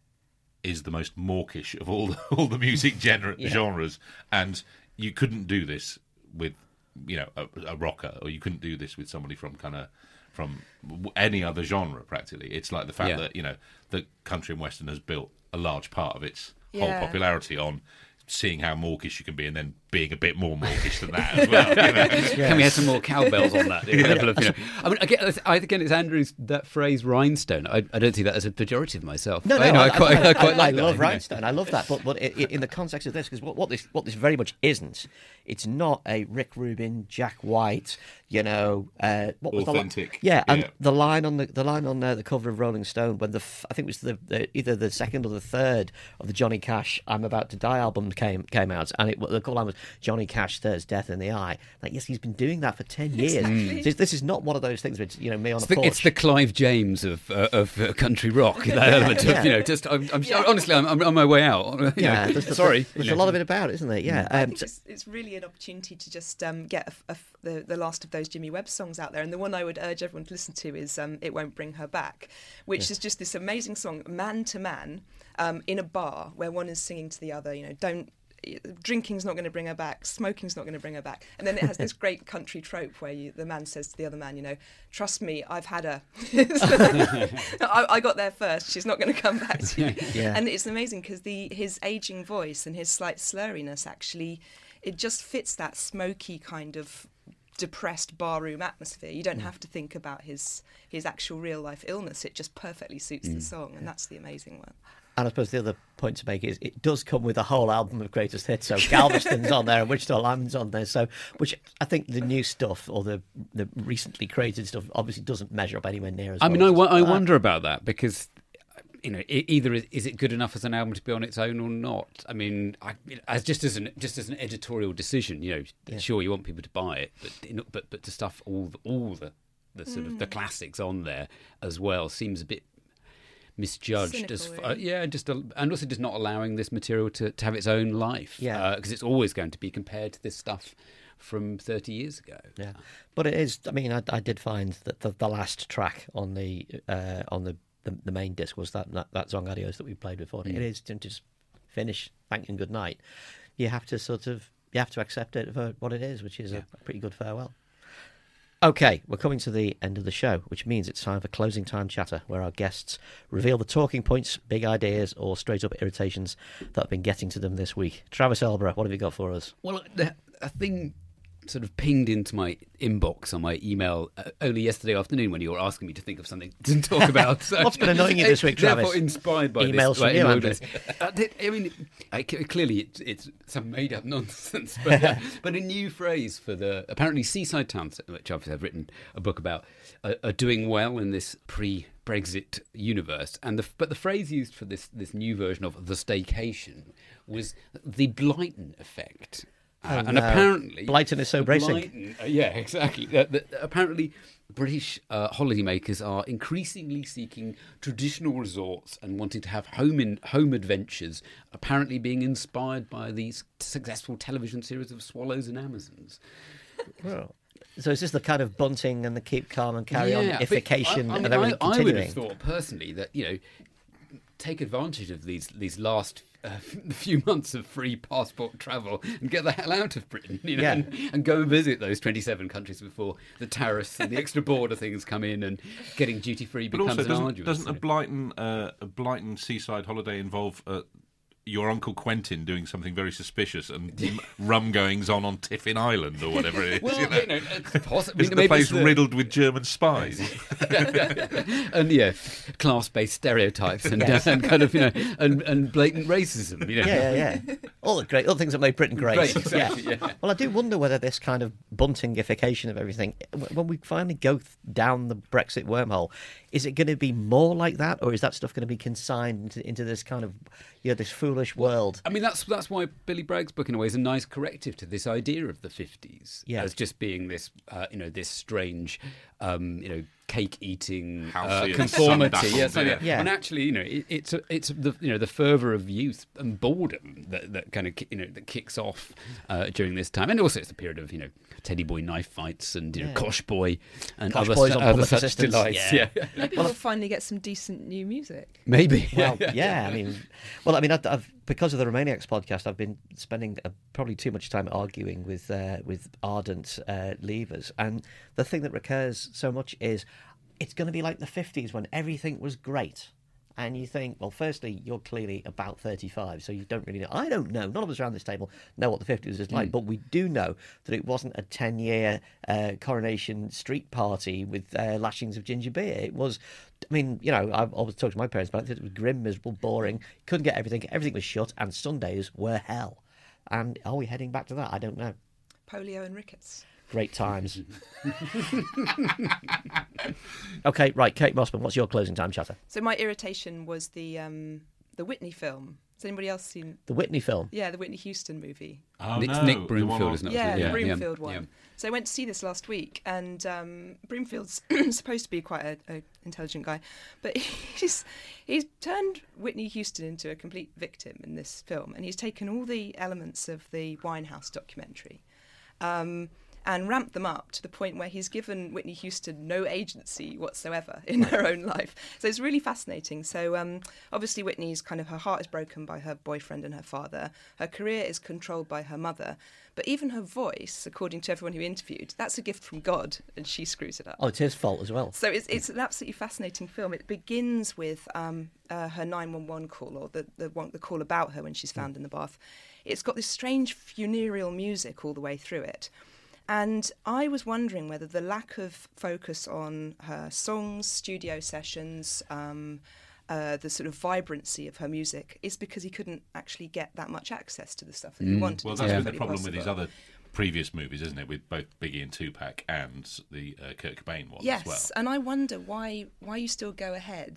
is the most mawkish of all the, all the music genre, Yeah. genres, and you couldn't do this with you know a, a rocker, or you couldn't do this with somebody from kind of from any other genre. Practically, it's like the fact Yeah. that you know that country and western has built a large part of its Yeah. whole popularity on seeing how mawkish you can be, and then being a bit more mawkish than that as well. You know? Can we have some more cowbells on that? The level of, you know, I mean, again, I again, it's Andrew's that phrase "rhinestone." I, I don't see that as a pejorative myself. No, no, I, know, I, I quite, I, I, quite I, like I that. love you know. Rhinestone. I love that, but but i i in the context of this, because what, what this what this very much isn't, it's not a Rick Rubin, Jack White, you know, uh, what was Authentic. the li- yeah, and Yeah. the line on the the line on uh, the cover of Rolling Stone when the f- I think it was the, the either the second or the third of the Johnny Cash "I'm About to Die" album came came out, and it the call line was Johnny Cash Stares Death in the Eye. Like, yes, he's been doing that for ten years. Exactly. So this is not one of those things where it's, you know, me on It's a the, porch. it's the Clive James of uh, of uh, country rock. That element yeah. of, you know, just I'm, I'm honestly, I'm, I'm on my way out. You yeah, know, there's, there's- sorry. there's you a know. lot of it about it, isn't there? Yeah, I um, think so- it's, it's really an opportunity to just um, get a, a, the, the last of those Jimmy Webb songs out there. And the one I would urge everyone to listen to is um, "It Won't Bring Her Back," which is just this amazing song, man to man, um, in a bar where one is singing to the other, you know, don't, drinking's not going to bring her back, smoking's not going to bring her back. And then it has this great country trope where you, the man says to the other man, you know, "Trust me, I've had her. I, I got there first. She's not going to come back to you." Yeah. And it's amazing because the his aging voice and his slight slurriness actually, it just fits that smoky kind of depressed barroom atmosphere. You don't have to think about his his actual real life illness. It just perfectly suits the song, and that's the amazing one. And I suppose the other point to make is it does come with a whole album of greatest hits. So Galveston's on there and Wichita Lineman's on there. So, which I think the new stuff or the the recently created stuff obviously doesn't measure up anywhere near as I well mean, I, as wo- I that. wonder about that because, you know, e- either is, is it good enough as an album to be on its own or not? I mean, I, as just as an just as an editorial decision, you know, Yeah. sure you want people to buy it, but you know, but but to stuff all the, all the the sort of the classics on there as well seems a bit misjudged Cynical, as f- uh, really. yeah, just a, and also just not allowing this material to, to have its own life. Yeah. because it's always going to be compared to this stuff from thirty years ago. Yeah, but it is. I mean, I, I did find that the, the last track on the uh, on the, the the main disc was that that, that Song Adios that we played before. Mm. It is to just finish, thank you and good night. You have to sort of you have to accept it for what it is, which is yeah. a pretty good farewell. Okay, we're coming to the end of the show, which means it's time for closing time chatter, where our guests reveal the talking points, big ideas, or straight-up irritations that have been getting to them this week. Travis Elborough, what have you got for us? Well, the, a thing sort of pinged into my inbox on my email uh, only yesterday afternoon when you were asking me to think of something to talk about. So, what's been annoying you this week, Travis? Therefore inspired by emails this, from like, you, Andrew. Uh, I mean, I, clearly it's, it's some made-up nonsense, but, uh, but a new phrase for the apparently seaside towns, which I've written a book about, uh, are doing well in this pre-Brexit universe. And the, but the phrase used for this this new version of the staycation was the Blyton effect. Uh, oh, and no. apparently... Blyton is so bracing. Blyton, uh, yeah, exactly. Uh, the, apparently, British uh, holidaymakers are increasingly seeking traditional resorts and wanting to have home in, home adventures, apparently being inspired by these successful television series of Swallows and Amazons. Well, so is this the kind of bunting and the keep calm and carry yeah, on ification I, I mean, of everything I, continuing? I would have thought, personally, that, you know, take advantage of these, these last... a uh, few months of free passport travel and get the hell out of Britain, you know, yeah. and, and go and visit those twenty-seven countries before the tariffs and the extra border things come in and getting duty free becomes but also, doesn't, arduous. Doesn't a Blyton, uh, a Blyton seaside holiday involve uh, your Uncle Quentin doing something very suspicious and rum goings on on Tiffin Island or whatever it is? Well, you know? you know, it's possible. Isn't the place the... riddled with German spies? And yeah, class-based stereotypes and, yes. uh, and kind of you know and, and blatant racism. You know? Yeah, yeah, yeah. All the great, all the things that made Britain great. Great, exactly, yeah. yeah. Well, I do wonder whether this kind of buntingification of everything, when we finally go down the Brexit wormhole, is it going to be more like that, or is that stuff going to be consigned into, into this kind of, you know, this foolish world? I mean, that's that's why Billy Bragg's book, in a way, is a nice corrective to this idea of the fifties yeah. as just being this, uh, you know, this strange, um, you know, cake-eating uh, Halcyon, conformity. sun-dappled, Yeah, so, yeah. Yeah. And actually, you know, it, it's a, it's the you know the fervour of youth and boredom that, that kind of you know that kicks off uh, during this time, and also it's a period of you know teddy boy knife fights and you know Yeah. Kosh Boy and Kosh other, Boys su- on other public such assistance. delights. Yeah. Yeah, Maybe we'll finally get some decent new music. maybe. Well, yeah, I mean, well, I mean, I've, I've because of the Romaniacs podcast, I've been spending uh, probably too much time arguing with uh, with ardent uh, leavers, and the thing that recurs so much is it's going to be like the fifties when everything was great. And you think, well, firstly, you're clearly about thirty-five, so you don't really know. I don't know. None of us around this table know what the fifties is like, mm. but we do know that it wasn't a ten-year uh, Coronation Street party with uh, lashings of ginger beer. It was, I mean, you know, I've always talked to my parents about it. It was grim, miserable, boring. Couldn't get everything. Everything was shut, and Sundays were hell. And are we heading back to that? I don't know. Polio and rickets. Great times. Okay, right, Kate Mossman, what's your closing time chatter? So my irritation was the um, the Whitney film. Has anybody else seen? The Whitney film? Yeah, the Whitney Houston movie. Oh, Nick, no. Nick The one Broomfield, on- isn't it? Yeah, Yeah, the yeah, Broomfield one. yeah. So I went to see this last week, and um, Broomfield's supposed to be quite a, a intelligent guy, but he's he's turned Whitney Houston into a complete victim in this film, and he's taken all the elements of the Winehouse documentary. Um, and ramped them up to the point where he's given Whitney Houston no agency whatsoever in her own life. So it's really fascinating. So um, obviously Whitney's kind of, her heart is broken by her boyfriend and her father. Her career is controlled by her mother. But even her voice, according to everyone who interviewed, that's a gift from God, and she screws it up. Oh, it's his fault as well. So it's it's an absolutely fascinating film. It begins with um, uh, her nine one one call, or the, the, one, the call about her when she's found in the bath. It's got this strange funereal music all the way through it. And I was wondering whether the lack of focus on her songs, studio sessions, um, uh, the sort of vibrancy of her music is because he couldn't actually get that much access to the stuff that he Mm. wanted. Well, It's that's not been the really problem with his possible. other previous movies, isn't it? With both Biggie and Tupac and the uh, Kurt Cobain one Yes, as well. and I wonder why why you still go ahead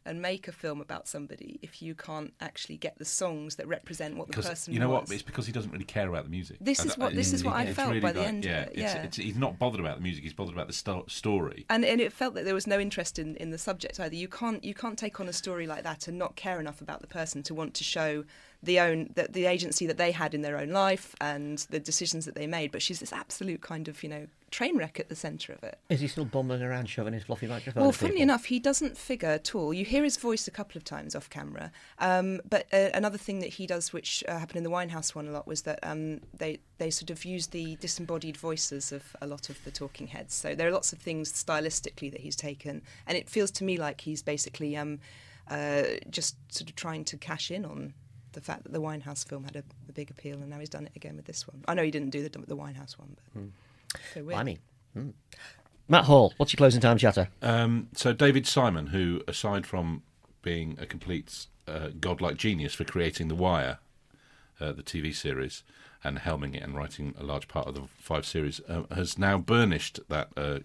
and make a film about somebody if you can't actually get the songs that represent what the Because person you know was. what? It's because he doesn't really care about the music. This is what this is what I It's felt really by the like- end yeah, of it. it's- Yeah, it's- he's not bothered about the music. He's bothered about the sto- story. and and it felt that there was no interest in, in the subject either. You can't you can't take on a story like that and not care enough about the person to want to show the own the, the agency that they had in their own life and the decisions that they made. But she's this absolute kind of, you know, train wreck at the centre of it. Is he still bumbling around shoving his fluffy microphone? Well, at funnily people? enough, he doesn't figure at all. You hear his voice a couple of times off camera. Um, but uh, another thing that he does, which uh, happened in the Winehouse one a lot, was that um, they they sort of use the disembodied voices of a lot of the talking heads. So there are lots of things stylistically that he's taken, and it feels to me like he's basically um, uh, just sort of trying to cash in on the fact that the Winehouse film had a, a big appeal, and now he's done it again with this one. I know he didn't do the the Winehouse one, but Hmm. so weird. I mean, hmm. Matt Hall, what's your closing time chatter? Um, so David Simon, who, aside from being a complete uh, godlike genius for creating The Wire, uh, the T V series, and helming it and writing a large part of the five series, uh, has now burnished that uh,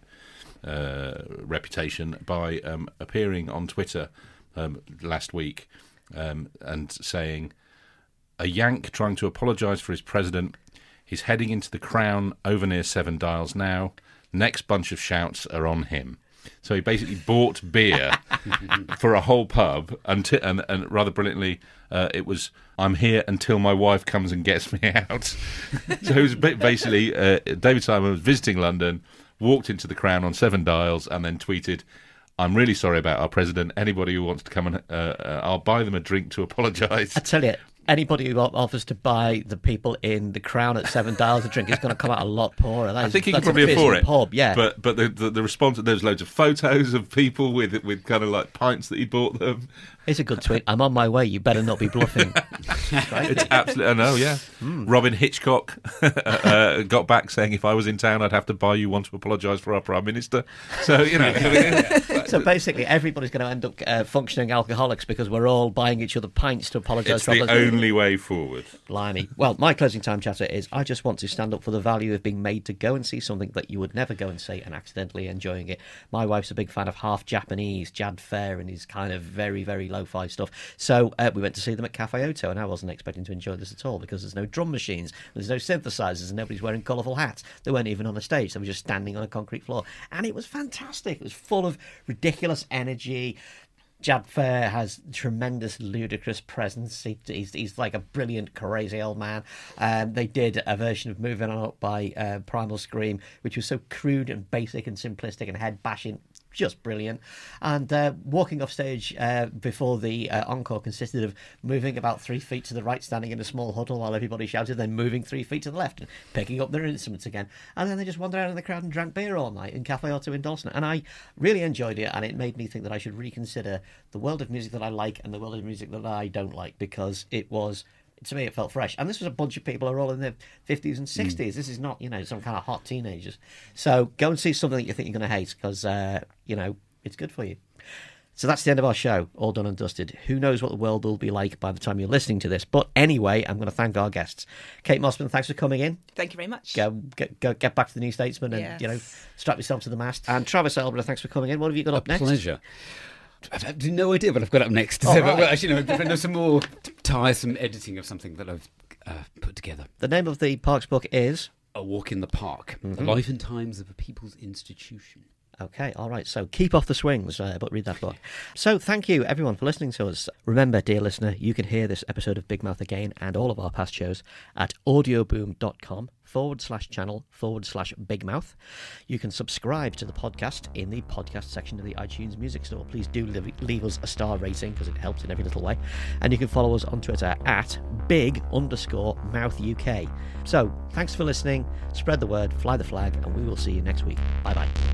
uh, reputation by um, appearing on Twitter um, last week um, and saying, "A Yank trying to apologise for his president. He's heading into the Crown over near Seven Dials now. Next bunch of shouts are on him." So he basically bought beer for a whole pub, until, and, and rather brilliantly, uh, it was, "I'm here until my wife comes and gets me out." So it was ba- basically, uh, David Simon was visiting London, walked into the Crown on Seven Dials, and then tweeted, "I'm really sorry about our president. Anybody who wants to come and uh, uh, I'll buy them a drink to apologise." I tell you, anybody who offers to buy the people in the Crown at Seven Dials a drink is going to come out a lot poorer. That I is- think he could that's a probably afford abysmal it. Pub, yeah. But but the, the the response, there's loads of photos of people with with kind of like pints that he bought them. It's a good tweet. I'm on my way. You better not be bluffing. It's absolutely, I know, yeah. Hmm. Robin Hitchcock uh, got back saying, "If I was in town, I'd have to buy you one to apologise for our Prime Minister." So, you know. So basically, everybody's going to end up uh, functioning alcoholics because we're all buying each other pints to apologise It's for the others. only way forward. Blimey. Well, my closing time chatter is I just want to stand up for the value of being made to go and see something that you would never go and see and accidentally enjoying it. My wife's a big fan of half Japanese, Jad Fair, and his kind of very, very lo-fi stuff. So uh, we went to see them at Cafe Oto, and I wasn't expecting to enjoy this at all because there's no drum machines, there's no synthesizers, and nobody's wearing colourful hats. They weren't even on a stage. They were just standing on a concrete floor. And it was fantastic. It was full of ridiculous energy. Jad Fair has tremendous, ludicrous presence. He, he's, he's like a brilliant, crazy old man. Um, they did a version of Moving On Up by uh, Primal Scream, which was so crude and basic and simplistic and head-bashing. Just brilliant. And uh, walking off stage uh, before the uh, encore consisted of moving about three feet to the right, standing in a small huddle while everybody shouted, then moving three feet to the left and picking up their instruments again. And then they just wandered out in the crowd and drank beer all night in Cafe Oto in Dalston. And I really enjoyed it, and it made me think that I should reconsider the world of music that I like and the world of music that I don't like, because it was... To me, it felt fresh. And this was a bunch of people who are all in their fifties and sixties. Mm. This is not, you know, some kind of hot teenagers. So go and see something that you think you're going to hate because, uh, you know, it's good for you. So that's the end of our show, all done and dusted. Who knows what the world will be like by the time you're listening to this. But anyway, I'm going to thank our guests. Kate Mossman, thanks for coming in. Thank you very much. Go, get, go, get back to the New Statesman and, Yes. you know, strap yourself to the mast. And Travis Elborough, thanks for coming in. What have you got up next? Pleasure. I've had no idea what I've got up next. Oh, So, right. well, actually, no, there's some more tiresome editing of something that I've uh, put together. The name of the Parks book is... A Walk in the Park, Mm-hmm. The Life and Times of a People's Institution. Okay, all right. So keep off the swings, uh, but read that book. So thank you, everyone, for listening to us. Remember, dear listener, you can hear this episode of Big Mouth again and all of our past shows at audioboom.com forward slash channel forward slash Big Mouth. You can subscribe to the podcast in the podcast section of the iTunes Music Store. Please do leave, leave us a star rating because it helps in every little way. And you can follow us on Twitter at big underscore mouth UK. So thanks for listening. Spread the word, fly the flag, and we will see you next week. Bye-bye.